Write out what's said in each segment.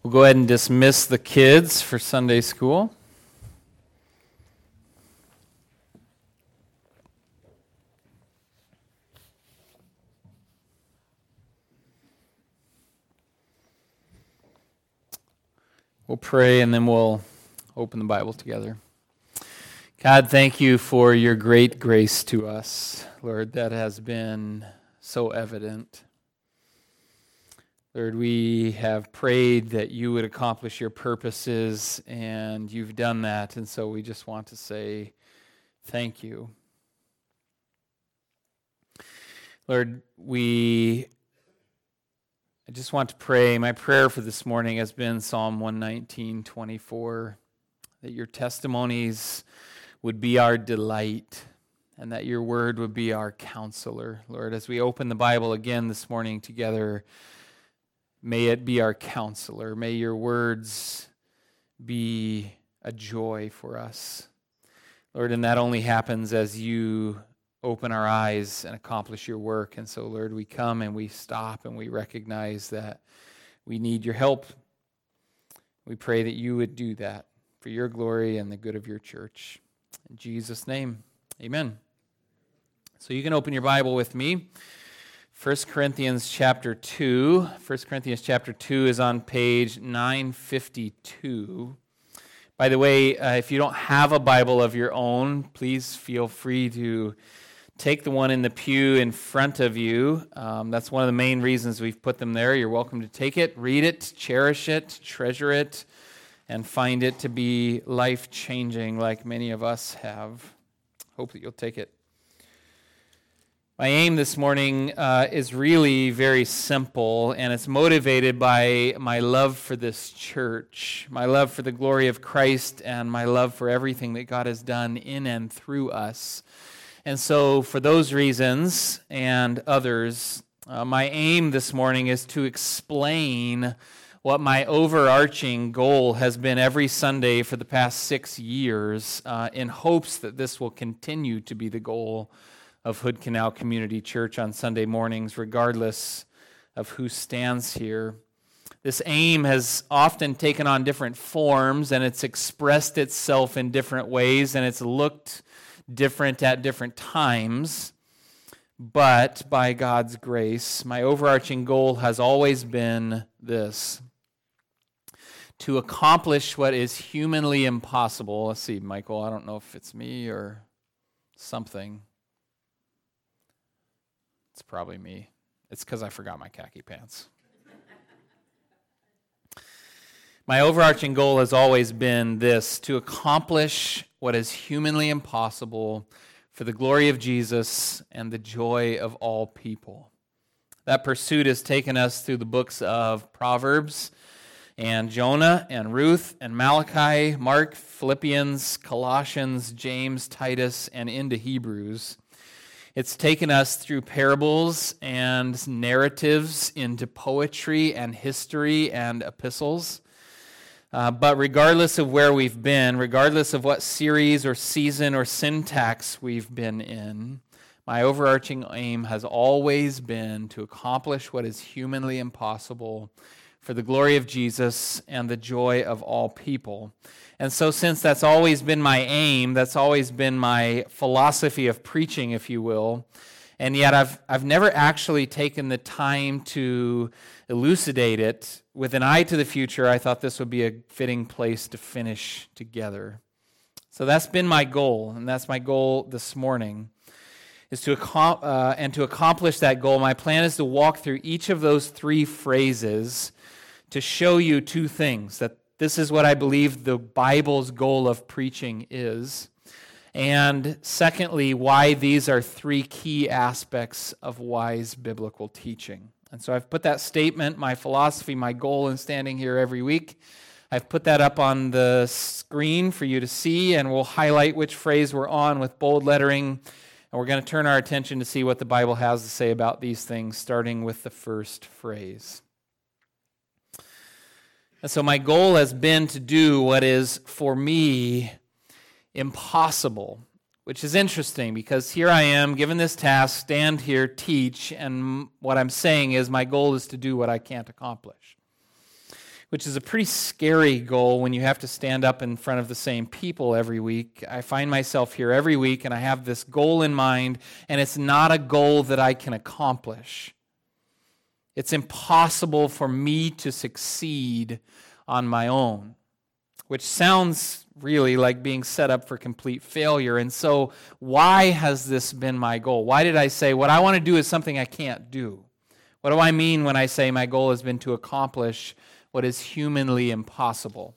We'll go ahead and dismiss the kids for Sunday school. We'll pray and then we'll open the Bible together. God, thank you for your great grace to us, Lord, that has been so evident. Lord, we have prayed that you would accomplish your purposes, and you've done that, and so we just want to say thank you. Lord, I just want to pray. My prayer for this morning has been Psalm 119:24, that your testimonies would be our delight, and that your word would be our counselor. Lord, as we open the Bible again this morning together, may it be our counselor. May your words be a joy for us. Lord, and that only happens as you open our eyes and accomplish your work. And so, Lord, we come and we stop and we recognize that we need your help. We pray that you would do that for your glory and the good of your church. In Jesus' name, amen. So you can open your Bible with me. 1 Corinthians chapter 2. 1 Corinthians chapter 2 is on page 952. By the way, if you don't have a Bible of your own, please feel free to take the one in the pew in front of you. That's one of the main reasons we've put them there. You're welcome to take it, read it, cherish it, treasure it, and find it to be life-changing like many of us have. Hope that you'll take it. My aim this morning is really very simple, and it's motivated by my love for this church, my love for the glory of Christ, and my love for everything that God has done in and through us. And so for those reasons and others, my aim this morning is to explain what my overarching goal has been every Sunday for the past 6 years, in hopes that this will continue to be the goal of Hood Canal Community Church on Sunday mornings, regardless of who stands here. This aim has often taken on different forms, and it's expressed itself in different ways, and it's looked different at different times. But by God's grace, my overarching goal has always been this: to accomplish what is humanly impossible. Let's see, Michael, I don't know if it's me or something. It's probably me. It's because I forgot my khaki pants. My overarching goal has always been this: to accomplish what is humanly impossible for the glory of Jesus and the joy of all people. That pursuit has taken us through the books of Proverbs and Jonah and Ruth and Malachi, Mark, Philippians, Colossians, James, Titus, and into Hebrews. It's taken us through parables and narratives into poetry and history and epistles. But regardless of where we've been, regardless of what series or season or syntax we've been in, my overarching aim has always been to accomplish what is humanly impossible for the glory of Jesus and the joy of all people. And so since that's always been my aim, that's always been my philosophy of preaching, if you will, and yet I've never actually taken the time to elucidate it, with an eye to the future, I thought this would be a fitting place to finish together. So that's been my goal, and that's my goal this morning, is to accomplish that goal. My plan is to walk through each of those 3 phrases to show you 2 things: that this is what I believe the Bible's goal of preaching is, and secondly, why these are 3 key aspects of wise biblical teaching. And so I've put that statement, my philosophy, my goal in standing here every week, I've put that up on the screen for you to see, and we'll highlight which phrase we're on with bold lettering, and we're going to turn our attention to see what the Bible has to say about these things, starting with the first phrase. And so my goal has been to do what is, for me, impossible, which is interesting because here I am, given this task, stand here, teach, and what I'm saying is my goal is to do what I can't accomplish. which is a pretty scary goal when you have to stand up in front of the same people every week. I find myself here every week, and I have this goal in mind, and it's not a goal that I can accomplish. It's impossible for me to succeed on my own, which sounds really like being set up for complete failure. And so why has this been my goal? Why did I say what I want to do is something I can't do? What do I mean when I say my goal has been to accomplish what is humanly impossible?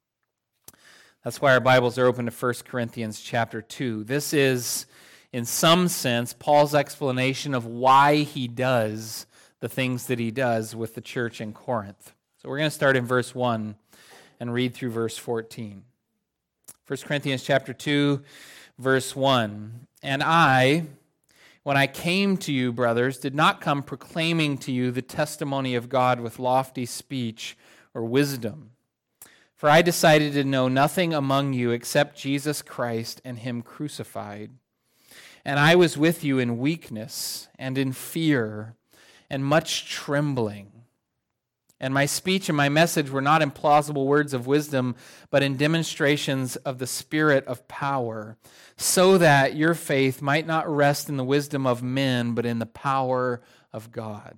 That's why our Bibles are open to 1 Corinthians chapter 2. This is, in some sense, Paul's explanation of why he does the things that he does with the church in Corinth. So we're going to start in verse 1 and read through verse 14. 1 Corinthians chapter 2, verse 1. And I, when I came to you, brothers, did not come proclaiming to you the testimony of God with lofty speech or wisdom. For I decided to know nothing among you except Jesus Christ and him crucified. And I was with you in weakness and in fear and much trembling. And my speech and my message were not in plausible words of wisdom, but in demonstrations of the Spirit of power, so that your faith might not rest in the wisdom of men, but in the power of God.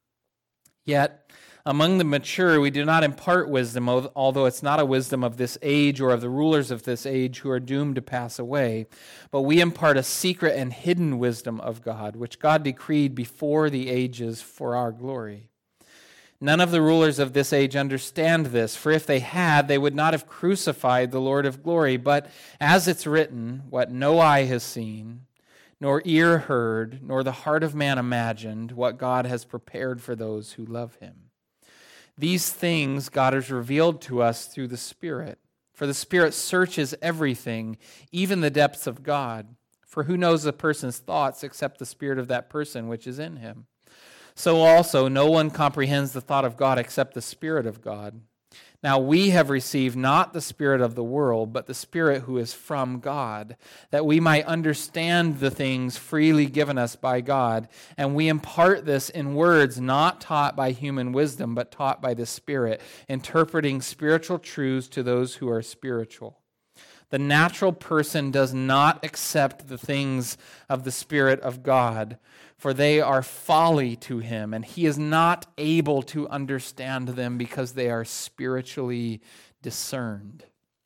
Yet, among the mature, we do not impart wisdom, although it's not a wisdom of this age or of the rulers of this age who are doomed to pass away, but we impart a secret and hidden wisdom of God, which God decreed before the ages for our glory. None of the rulers of this age understand this, for if they had, they would not have crucified the Lord of glory. But as it's written, what no eye has seen, nor ear heard, nor the heart of man imagined, what God has prepared for those who love him. These things God has revealed to us through the Spirit. For the Spirit searches everything, even the depths of God. For who knows a person's thoughts except the spirit of that person which is in him? So also, no one comprehends the thought of God except the Spirit of God. Now we have received not the spirit of the world, but the Spirit who is from God, that we might understand the things freely given us by God. And we impart this in words not taught by human wisdom, but taught by the Spirit, interpreting spiritual truths to those who are spiritual. The natural person does not accept the things of the Spirit of God, for they are folly to him, and he is not able to understand them because they are spiritually discerned.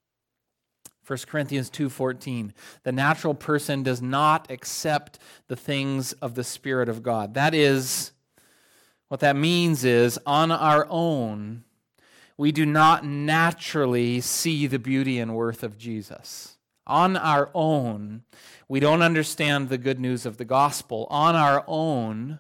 1 Corinthians 2:14, the natural person does not accept the things of the Spirit of God. That is, what that means is, on our own, we do not naturally see the beauty and worth of Jesus. On our own, we don't understand the good news of the gospel. On our own,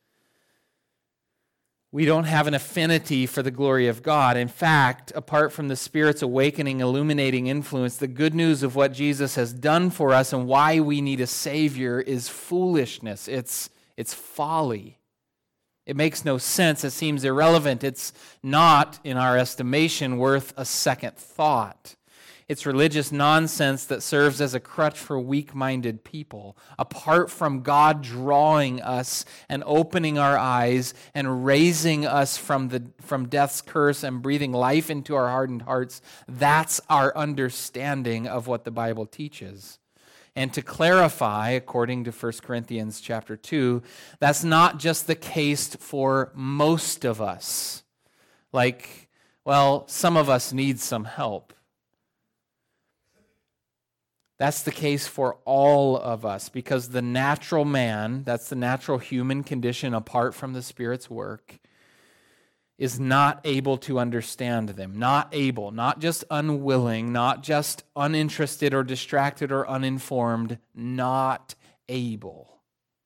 we don't have an affinity for the glory of God. In fact, apart from the Spirit's awakening, illuminating influence, the good news of what Jesus has done for us and why we need a Savior is foolishness. It's folly. It makes no sense. It seems irrelevant. It's not, in our estimation, worth a second thought. It's religious nonsense that serves as a crutch for weak-minded people. Apart from God drawing us and opening our eyes and raising us from death's curse and breathing life into our hardened hearts, that's our understanding of what the Bible teaches. And to clarify, according to 1 Corinthians chapter 2, that's not just the case for most of us. Like, well, some of us need some help. That's the case for all of us, because the natural man, that's the natural human condition apart from the Spirit's work, is not able to understand them. Not able, not just unwilling, not just uninterested or distracted or uninformed, not able.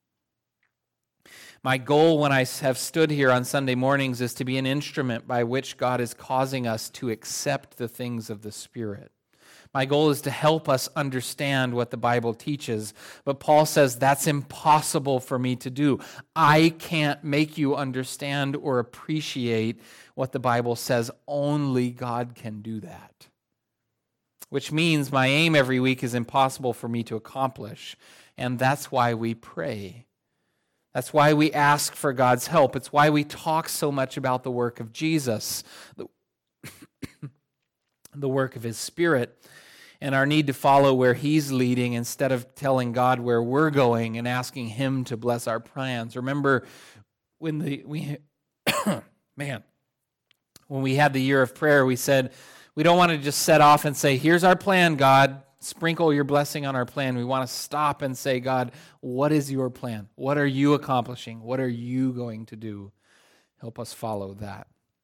My goal when I have stood here on Sunday mornings is to be an instrument by which God is causing us to accept the things of the Spirit. My goal is to help us understand what the Bible teaches. But Paul says that's impossible for me to do. I can't make you understand or appreciate what the Bible says. Only God can do that. Which means my aim every week is impossible for me to accomplish. And that's why we pray. That's why we ask for God's help. It's why we talk so much about the work of Jesus. the work of His Spirit, and our need to follow where He's leading instead of telling God where we're going and asking Him to bless our plans. Remember when we had the year of prayer, we said we don't want to just set off and say, here's our plan, God, sprinkle your blessing on our plan. We want to stop and say, God, what is your plan? What are you accomplishing? What are you going to do? Help us follow that.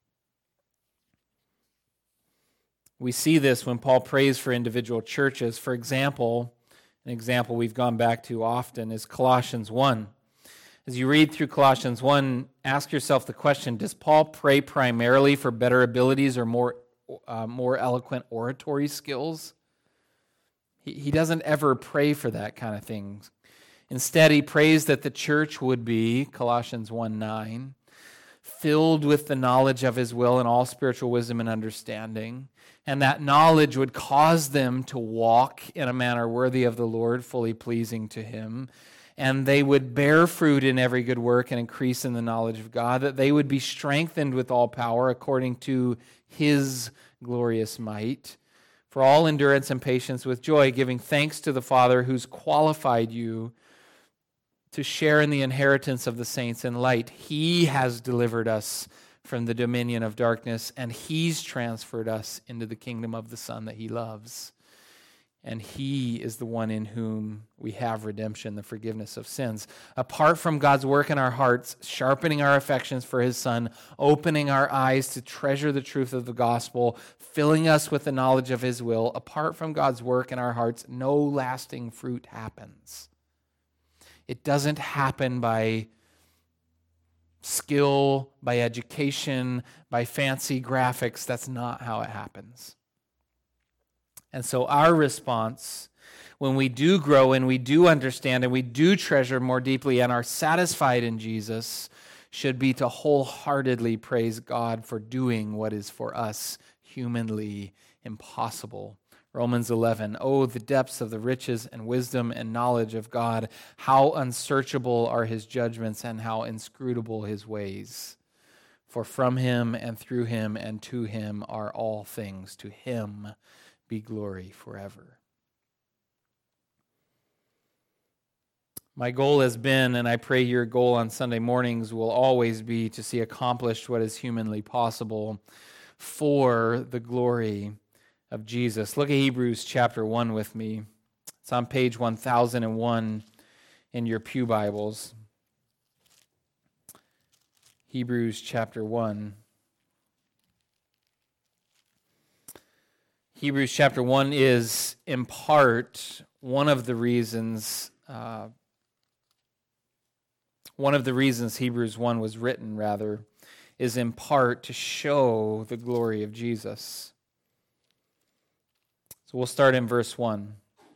We see this when Paul prays for individual churches. For example, an example we've gone back to often is Colossians 1. As you read through Colossians 1, ask yourself the question, does Paul pray primarily for better abilities or more eloquent oratory skills? He doesn't ever pray for that kind of thing. Instead, he prays that the church would be, Colossians 1:9, filled with the knowledge of His will and all spiritual wisdom and understanding, and that knowledge would cause them to walk in a manner worthy of the Lord, fully pleasing to Him, and they would bear fruit in every good work and increase in the knowledge of God, that they would be strengthened with all power according to His glorious might, for all endurance and patience with joy, giving thanks to the Father who's qualified you to share in the inheritance of the saints in light. He has delivered us from the dominion of darkness, and He's transferred us into the kingdom of the Son that He loves. And He is the one in whom we have redemption, the forgiveness of sins. Apart from God's work in our hearts, sharpening our affections for His Son, opening our eyes to treasure the truth of the gospel, filling us with the knowledge of His will, apart from God's work in our hearts, no lasting fruit happens. It doesn't happen by skill, by education, by fancy graphics. That's not how it happens. And so our response, when we do grow and we do understand and we do treasure more deeply and are satisfied in Jesus, should be to wholeheartedly praise God for doing what is for us humanly impossible. Romans 11, oh, the depths of the riches and wisdom and knowledge of God. How unsearchable are His judgments and how inscrutable His ways. For from Him and through Him and to Him are all things. To Him be glory forever. My goal has been, and I pray your goal on Sunday mornings will always be, to see accomplished what is humanly possible for the glory of Jesus. Look at Hebrews chapter 1 with me. It's on page 1001 in your pew Bibles. Hebrews chapter 1. Hebrews chapter 1 is, in part, one of the reasons Hebrews 1 was written, rather, is in part to show the glory of Jesus. So we'll start in verse 1.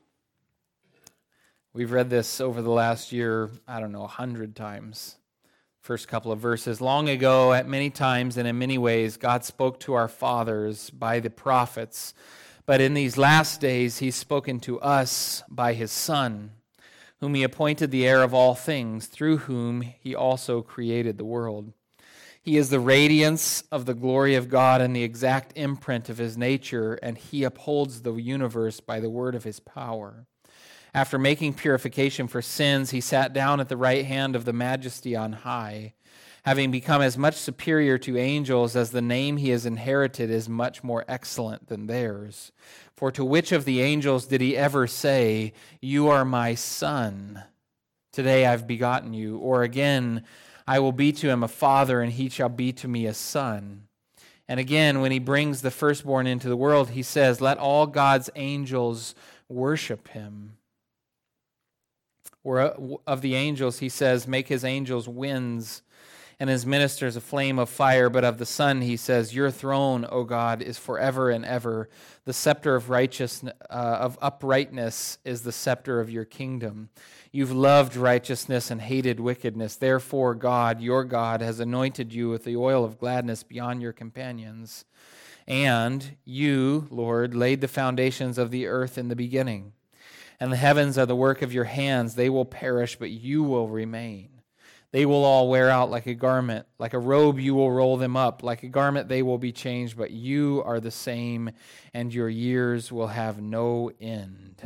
We've read this over the last year, 100 times. First couple of verses. Long ago, at many times and in many ways, God spoke to our fathers by the prophets. But in these last days, He's spoken to us by His Son, whom He appointed the heir of all things, through whom He also created the world. He is the radiance of the glory of God and the exact imprint of His nature, and He upholds the universe by the word of His power. After making purification for sins, He sat down at the right hand of the Majesty on high, having become as much superior to angels as the name He has inherited is much more excellent than theirs. For to which of the angels did He ever say, "You are my Son, today I've begotten you"? Or again, "I will be to him a father, and he shall be to me a son"? And again, when He brings the firstborn into the world, He says, "Let all God's angels worship Him." Or of the angels, He says, "Make His angels winds, and His ministers a flame of fire." But of the Son, He says, "Your throne, O God, is forever and ever. The scepter of righteousness, of uprightness is the scepter of your kingdom. You've loved righteousness and hated wickedness. Therefore, God, your God, has anointed you with the oil of gladness beyond your companions. And you, Lord, laid the foundations of the earth in the beginning. And the heavens are the work of your hands. They will perish, but you will remain. They will all wear out like a garment. Like a robe you will roll them up. Like a garment they will be changed, but you are the same, and your years will have no end.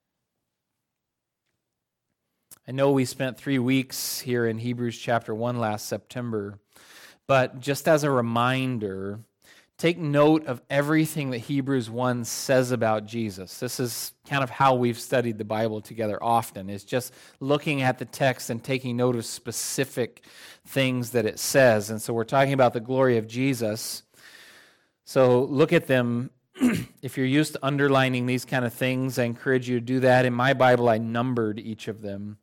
I know we spent 3 weeks here in Hebrews chapter 1 last September, but just as a reminder, take note of everything that Hebrews 1 says about Jesus. This is kind of how we've studied the Bible together often, is just looking at the text and taking note of specific things that it says. And so we're talking about the glory of Jesus. So look at them. If you're used to underlining these kind of things, I encourage you to do that. In my Bible, I numbered each of them.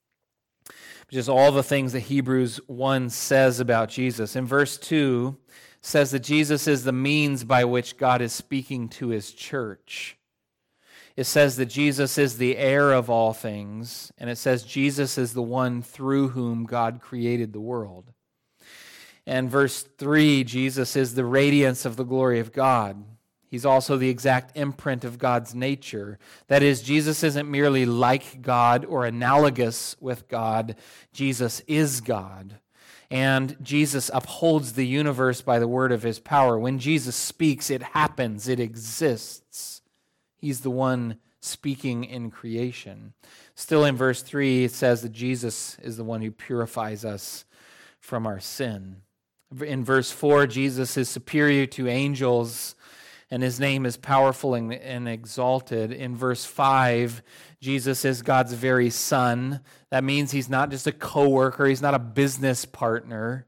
Just all the things that Hebrews 1 says about Jesus. In verse 2, says that Jesus is the means by which God is speaking to his church. It says that Jesus is the heir of all things, and it says Jesus is the one through whom God created the world. And verse 3, Jesus is the radiance of the glory of God. He's also the exact imprint of God's nature. That is, Jesus isn't merely like God or analogous with God. Jesus is God. And Jesus upholds the universe by the word of his power. When Jesus speaks, it happens, it exists. He's the one speaking in creation. Still in verse 3, it says that Jesus is the one who purifies us from our sin. In verse 4, Jesus is superior to angels, and his name is powerful and exalted. In verse 5, Jesus is God's very son. That means he's not just a co-worker, he's not a business partner.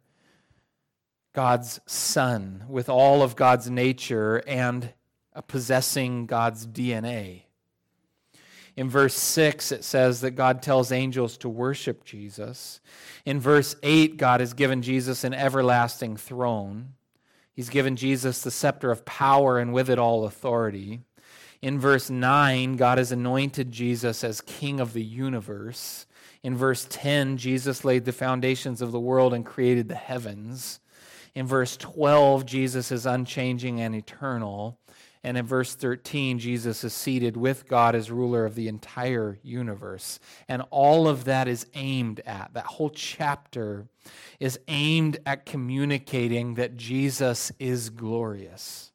God's son with all of God's nature and possessing God's DNA. In verse 6, it says that God tells angels to worship Jesus. In verse 8, God has given Jesus an everlasting throne. He's given Jesus the scepter of power and with it all authority. In verse 9, God has anointed Jesus as King of the universe. In verse 10, Jesus laid the foundations of the world and created the heavens. In verse 12, Jesus is unchanging and eternal. And in verse 13, Jesus is seated with God as ruler of the entire universe. And all of that is aimed at, that whole chapter is aimed at communicating that Jesus is glorious.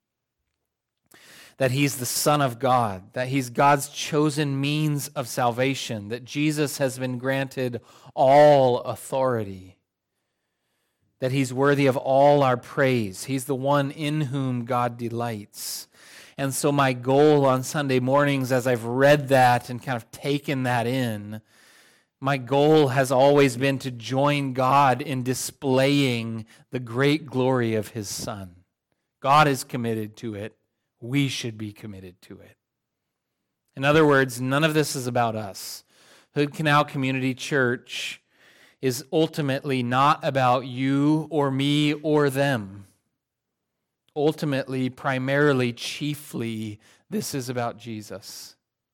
That he's the Son of God, that he's God's chosen means of salvation, that Jesus has been granted all authority, that he's worthy of all our praise. He's the one in whom God delights. And so my goal on Sunday mornings, as I've read that and kind of taken that in, my goal has always been to join God in displaying the great glory of his Son. God is committed to it. We should be committed to it. In other words, none of this is about us. Hood Canal Community Church is ultimately not about you or me or them. Ultimately, primarily, chiefly, this is about Jesus.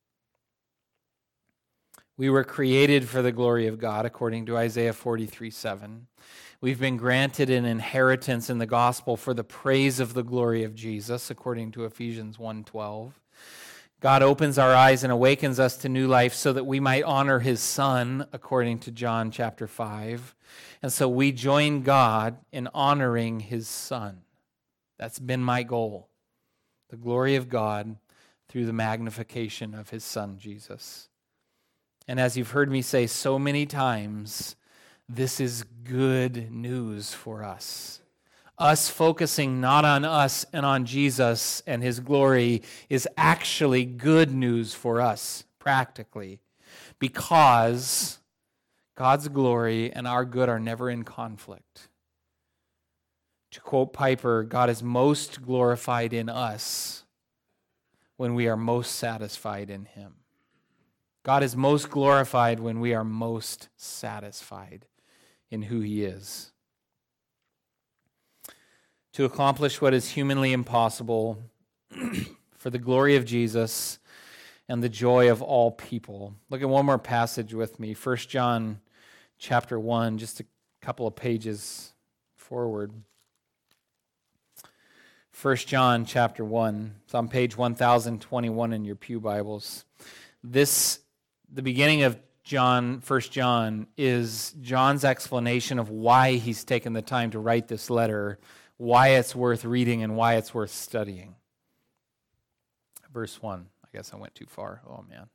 We were created for the glory of God, according to Isaiah 43:7. We've been granted an inheritance in the gospel for the praise of the glory of Jesus, according to Ephesians 1:12. God opens our eyes and awakens us to new life so that we might honor his Son, according to John chapter 5. And so we join God in honoring his Son. That's been my goal. The glory of God through the magnification of his Son, Jesus. And as you've heard me say so many times, this is good news for us. Us focusing not on us and on Jesus and his glory is actually good news for us, practically, because God's glory and our good are never in conflict. To quote Piper, God is most glorified in us when we are most satisfied in him. God is most glorified when we are most satisfied in who he is. To accomplish what is humanly impossible for the glory of Jesus and the joy of all people. Look at one more passage with me, 1 John chapter 1, just a couple of pages forward. 1 John chapter 1, it's on page 1021 in your pew Bibles. The beginning of First John is John's explanation of why he's taken the time to write this letter, why it's worth reading, and why it's worth studying. Verse 1. I guess I went too far. Oh, man.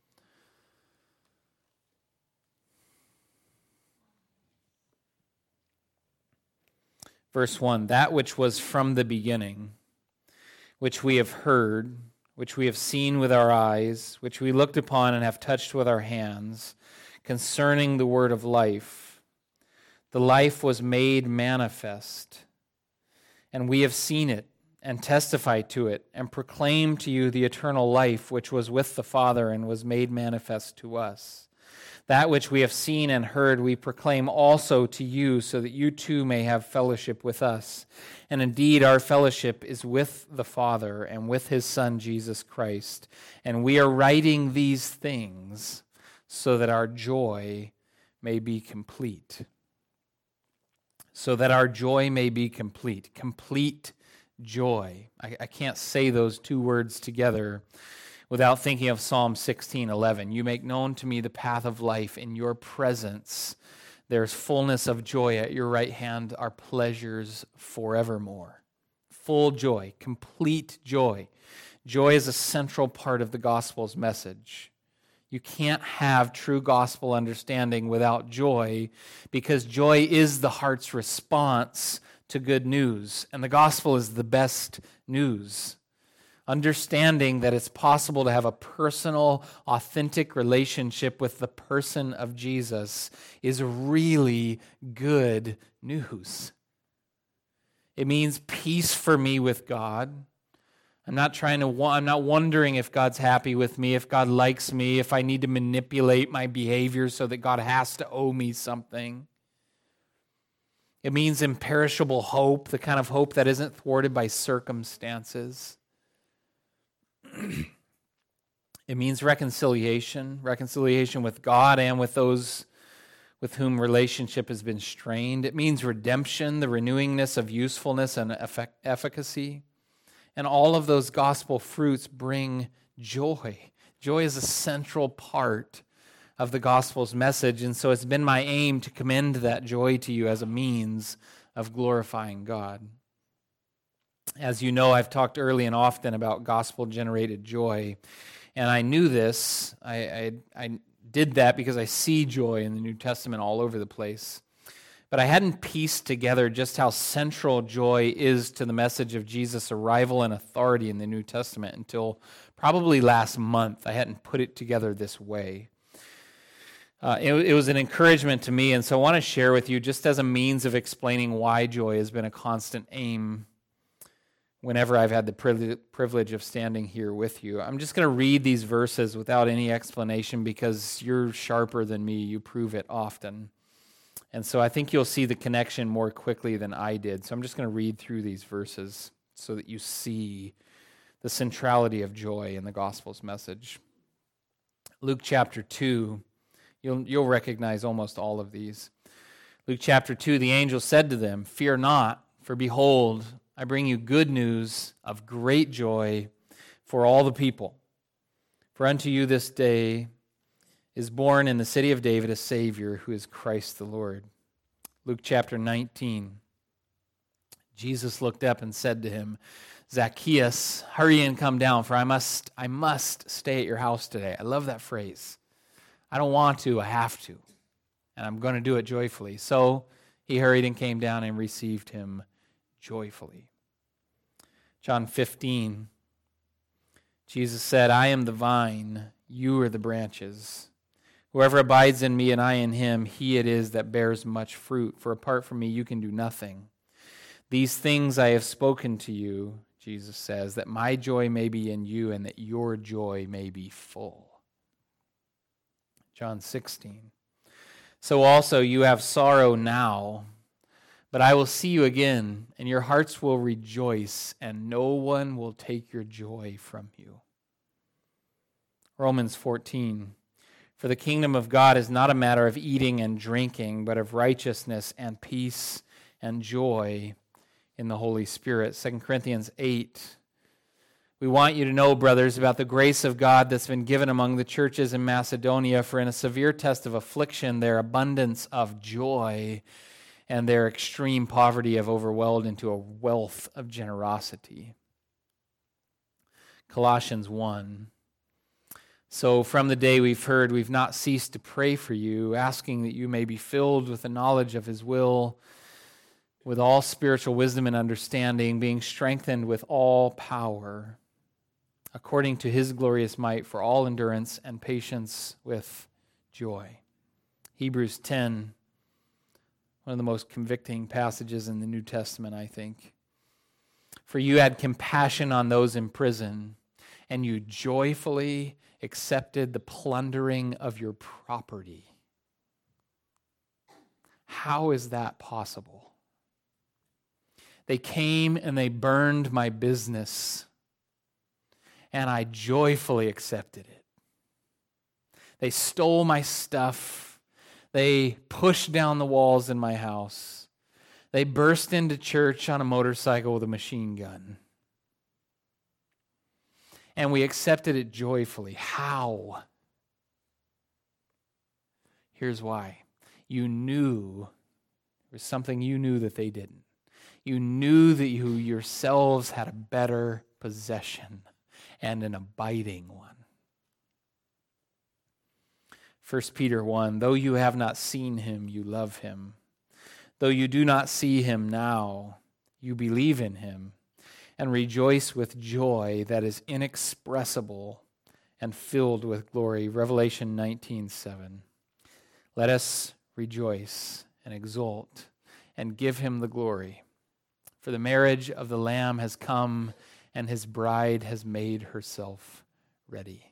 Verse 1, that which was from the beginning, which we have heard, which we have seen with our eyes, which we looked upon and have touched with our hands, concerning the word of life. The life was made manifest, and we have seen it, and testify to it, and proclaim to you the eternal life which was with the Father and was made manifest to us. That which we have seen and heard we proclaim also to you, so that you too may have fellowship with us. And indeed our fellowship is with the Father and with his Son Jesus Christ. And we are writing these things so that our joy may be complete. So that our joy may be complete. Complete joy. I can't say those two words together without thinking of Psalm 16:11. You make known to me the path of life. In your presence there's fullness of joy. At your right hand are pleasures forevermore. Full joy, complete joy. Joy is a central part of the gospel's message. You can't have true gospel understanding without joy, because joy is the heart's response to good news, and the gospel is the best news. Understanding that it's possible to have a personal, authentic relationship with the person of Jesus is really good news. It means peace for me with God. I'm not wondering if God's happy with me, if God likes me, if I need to manipulate my behavior so that God has to owe me something. It means imperishable hope, the kind of hope that isn't thwarted by circumstances. It means reconciliation with God and with those with whom relationship has been strained. It means redemption, the renewingness of usefulness and efficacy. And all of those gospel fruits bring joy. Joy is a central part of the gospel's message, and so it's been my aim to commend that joy to you as a means of glorifying God. As you know, I've talked early and often about gospel-generated joy, and I knew this. I did that because I see joy in the New Testament all over the place. But I hadn't pieced together just how central joy is to the message of Jesus' arrival and authority in the New Testament until probably last month. I hadn't put it together this way. It was an encouragement to me, and so I want to share with you just as a means of explaining why joy has been a constant aim whenever I've had the privilege of standing here with you. I'm just going to read these verses without any explanation because you're sharper than me. You prove it often. And so I think you'll see the connection more quickly than I did. So I'm just going to read through these verses so that you see the centrality of joy in the gospel's message. Luke chapter 2. You'll recognize almost all of these. Luke chapter 2, the angel said to them, "Fear not, for behold, I bring you good news of great joy for all the people. For unto you this day is born in the city of David a Savior, who is Christ the Lord." Luke chapter 19, Jesus looked up and said to him, "Zacchaeus, hurry and come down, for I must stay at your house today." I love that phrase. I don't want to, I have to. And I'm going to do it joyfully. So he hurried and came down and received him joyfully. John 15, Jesus said, "I am the vine, you are the branches. Whoever abides in me and I in him, he it is that bears much fruit. For apart from me you can do nothing. These things I have spoken to you," Jesus says, "that my joy may be in you and that your joy may be full." John 16, "So also you have sorrow now, but I will see you again, and your hearts will rejoice, and no one will take your joy from you." Romans 14, "For the kingdom of God is not a matter of eating and drinking, but of righteousness and peace and joy in the Holy Spirit." 2 Corinthians 8, We want you to know, brothers, about the grace of God that's been given among the churches in Macedonia, for in a severe test of affliction, their abundance of joy and their extreme poverty have overwhelmed into a wealth of generosity. Colossians 1. So from the day we've heard, we've not ceased to pray for you, asking that you may be filled with the knowledge of his will, with all spiritual wisdom and understanding, being strengthened with all power, according to his glorious might, for all endurance and patience with joy. Hebrews 10, one of the most convicting passages in the New Testament, I think. For you had compassion on those in prison, and you joyfully accepted the plundering of your property. How is that possible? They came and they burned my business, and I joyfully accepted it. They stole my stuff. They pushed down the walls in my house. They burst into church on a motorcycle with a machine gun. And we accepted it joyfully. How? Here's why. You knew, there was something you knew that they didn't. You knew that you yourselves had a better possession and an abiding one. 1 Peter 1, though you have not seen him, you love him. Though you do not see him now, you believe in him and rejoice with joy that is inexpressible and filled with glory. Revelation 19:7. Let us rejoice and exult and give him the glory. For the marriage of the Lamb has come, and his bride has made herself ready.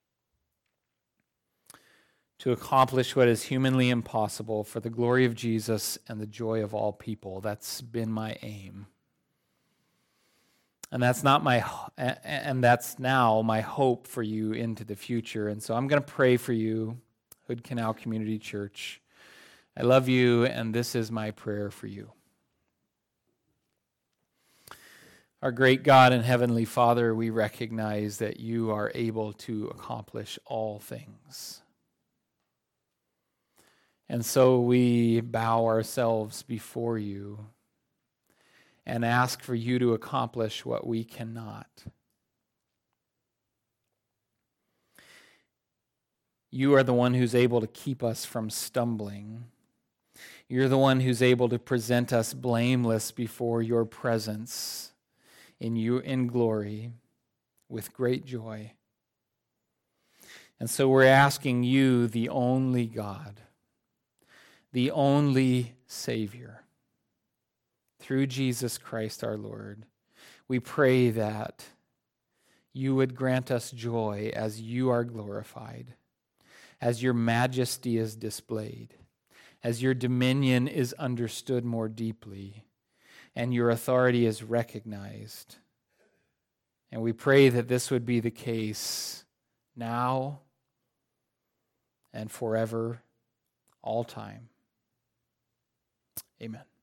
To accomplish what is humanly impossible for the glory of Jesus and the joy of all people. That's been my aim. And that's now my hope for you into the future. And so I'm going to pray for you, Hood Canal Community Church. I love you, and this is my prayer for you. Our great God and Heavenly Father, we recognize that you are able to accomplish all things. And so we bow ourselves before you and ask for you to accomplish what we cannot. You are the one who's able to keep us from stumbling. You're the one who's able to present us blameless before your presence in glory with great joy. And so we're asking you, the only God, the only Savior, through Jesus Christ our Lord, we pray that you would grant us joy as you are glorified, as your majesty is displayed, as your dominion is understood more deeply, and your authority is recognized. And we pray that this would be the case now and forever, all time. Amen.